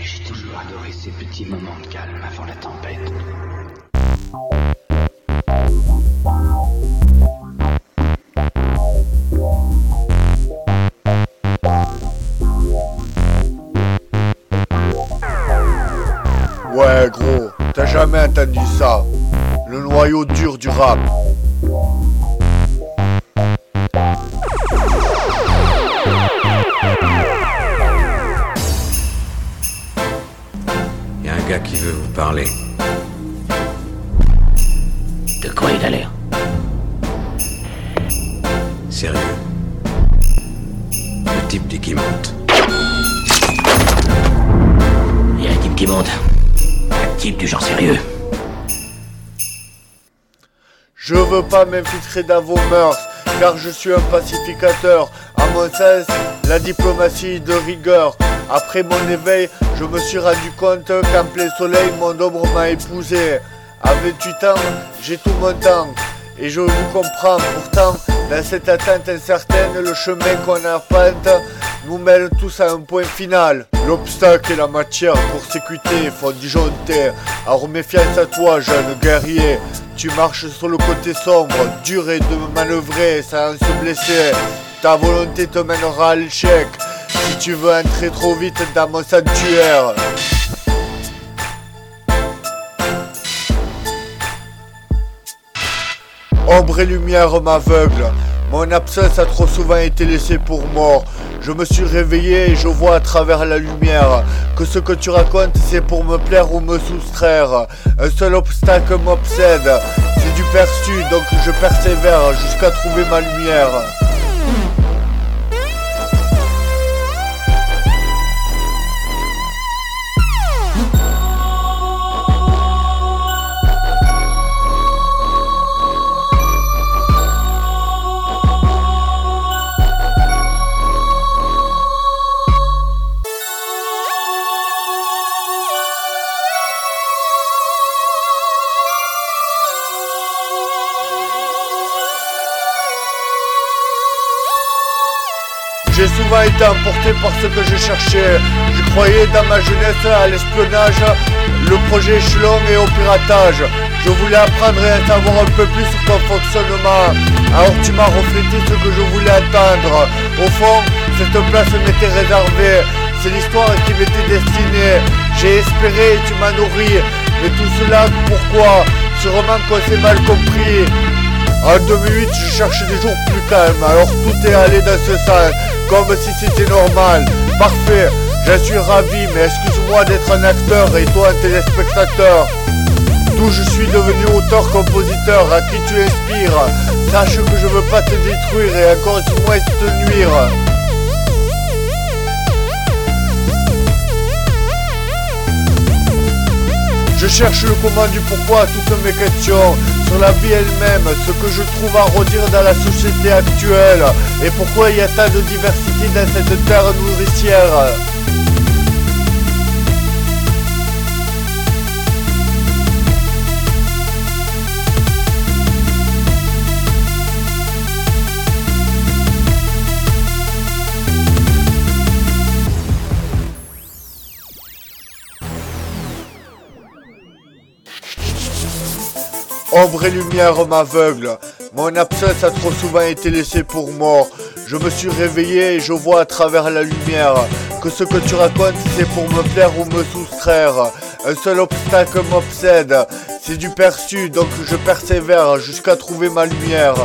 J'ai toujours adoré ces petits moments de calme avant la tempête. Ouais gros, t'as jamais entendu ça. Le noyau dur du rap. Y a un gars qui veut vous parler. De quoi il a l'air? Sérieux. Le type dit qu'il monte. Il y a un type qui monte. Un type du genre sérieux. Je veux pas m'infiltrer dans vos mœurs, car je suis un pacificateur. À mon sens, la diplomatie de rigueur. Après mon éveil, je me suis rendu compte qu'en plein soleil, mon ombre m'a épousé. À 28 ans, j'ai tout mon temps, et je vous comprends. Pourtant, dans cette attente incertaine, le chemin qu'on arpente nous mène tous à un point final. L'obstacle et la matière pour s'écuter font disjoncter. Alors méfiance à toi, jeune guerrier. Tu marches sur le côté sombre, dur et de manœuvrer sans se blesser. Ta volonté te mènera à l'échec si tu veux entrer trop vite dans mon sanctuaire. Ombre et lumière m'aveuglent. Mon absence a trop souvent été laissée pour mort. Je me suis réveillé et je vois à travers la lumière que ce que tu racontes c'est pour me plaire ou me soustraire. Un seul obstacle m'obsède, c'est du perçu, donc je persévère jusqu'à trouver ma lumière. J'ai souvent été emporté par ce que je cherchais. Je croyais dans ma jeunesse à l'espionnage, le projet échelon et au piratage. Je voulais apprendre et en savoir un peu plus sur ton fonctionnement. Alors tu m'as reflété ce que je voulais entendre. Au fond, cette place m'était réservée. C'est l'histoire qui m'était destinée. J'ai espéré et tu m'as nourri. Mais tout cela, pourquoi? Sûrement qu'on s'est mal compris. En 2008, je cherchais des jours plus calmes, alors tout est allé dans ce sens, comme si c'était normal. Parfait, j'en suis ravi, mais excuse-moi d'être un acteur et toi un téléspectateur. D'où je suis devenu auteur-compositeur, à qui tu inspires. Sache que je veux pas te détruire et encore moins te nuire. Je cherche le comment du pourquoi à toutes mes questions sur la vie elle-même, ce que je trouve à redire dans la société actuelle et pourquoi il y a tant de diversité dans cette terre nourricière. Ombre et lumière m'aveuglent. Mon absence a trop souvent été laissée pour mort. Je me suis réveillé et je vois à travers la lumière que ce que tu racontes c'est pour me plaire ou me soustraire. Un seul obstacle m'obsède, c'est du perçu, donc je persévère jusqu'à trouver ma lumière.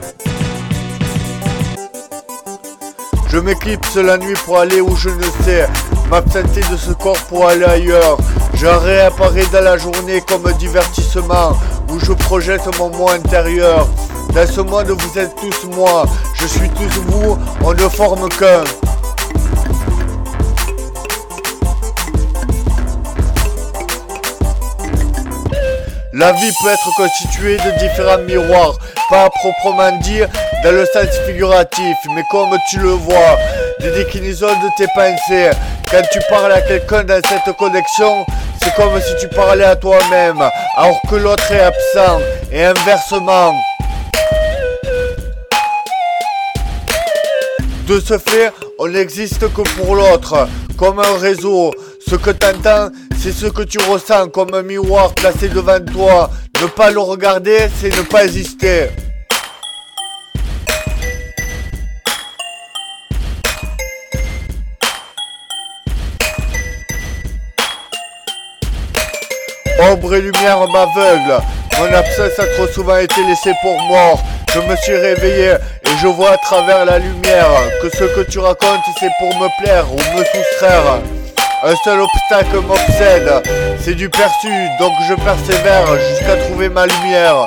Je m'éclipse la nuit pour aller où je ne sais, m'absenter de ce corps pour aller ailleurs. Je réapparais dans la journée comme divertissement, où je projette mon moi intérieur. Dans ce monde vous êtes tous moi, je suis tous vous, on ne forme qu'un. La vie peut être constituée de différents miroirs, pas à proprement dire dans le sens figuratif, mais comme tu le vois, des déclinaisons de tes pensées. Quand tu parles à quelqu'un dans cette connexion, c'est comme si tu parlais à toi-même, alors que l'autre est absent, et inversement. De ce fait, on n'existe que pour l'autre, comme un réseau. Ce que t'entends, c'est ce que tu ressens comme un miroir placé devant toi. Ne pas le regarder, c'est ne pas exister. Ombre et lumière m'aveuglent. Mon absence a trop souvent été laissée pour mort. Je me suis réveillé et je vois à travers la lumière que ce que tu racontes c'est pour me plaire ou me soustraire. Un seul obstacle m'obsède, c'est du perçu, donc je persévère jusqu'à trouver ma lumière.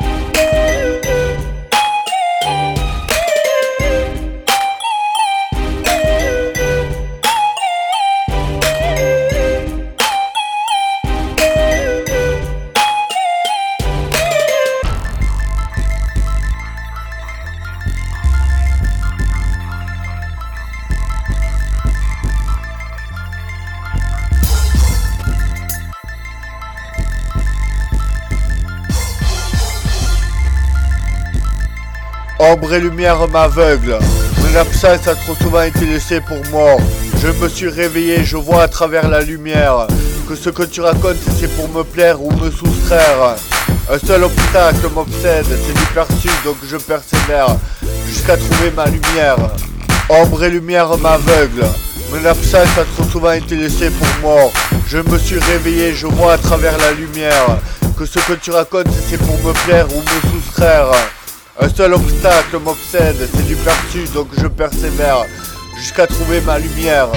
Ombre et lumière m'aveuglent. Mon absence a trop souvent été laissée pour mort. Je me suis réveillé, je vois à travers la lumière que ce que tu racontes c'est pour me plaire ou me soustraire. Un seul obstacle m'obsède, c'est du perçu, donc je persévère jusqu'à trouver ma lumière. Ombre et lumière m'aveuglent. Mon absence a trop souvent été laissée pour mort. Je me suis réveillé, je vois à travers la lumière que ce que tu racontes c'est pour me plaire ou me soustraire. Un seul obstacle m'obsède, c'est du perçu, donc je persévère jusqu'à trouver ma lumière.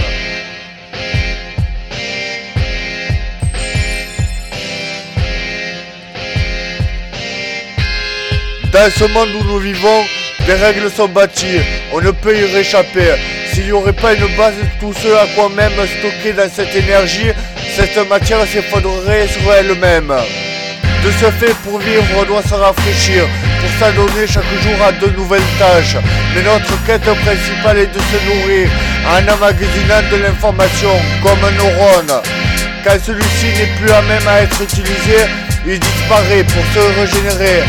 Dans ce monde où nous vivons, des règles sont bâties, on ne peut y réchapper. S'il n'y aurait pas une base de tout ce à quoi même stocké dans cette énergie, cette matière s'effondrerait sur elle-même. De ce fait, pour vivre, on doit se rafraîchir, pour s'adonner chaque jour à de nouvelles tâches. Mais notre quête principale est de se nourrir en emmagasinant de l'information comme un neurone. Quand celui-ci n'est plus à même à être utilisé, il disparaît pour se régénérer.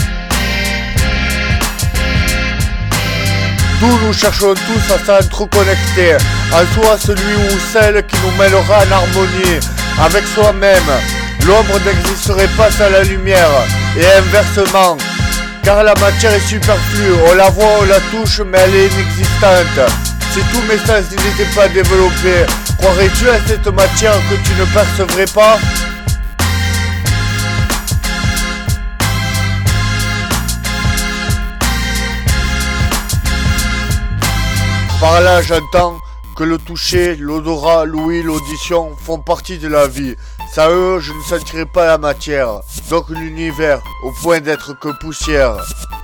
D'où nous cherchons tous à s'entreconnecter, en soi celui ou celle qui nous mènera en harmonie avec soi-même. L'ombre n'existerait pas sans la lumière, et inversement, car la matière est superflue, on la voit, on la touche, mais elle est inexistante. Si tous mes sens n'étaient pas développés, croirais-tu à cette matière que tu ne percevrais pas ? Par là, j'entends que le toucher, l'odorat, l'ouïe, l'audition font partie de la vie. Sans eux, je ne sentirais pas la matière, donc l'univers, au point d'être que poussière.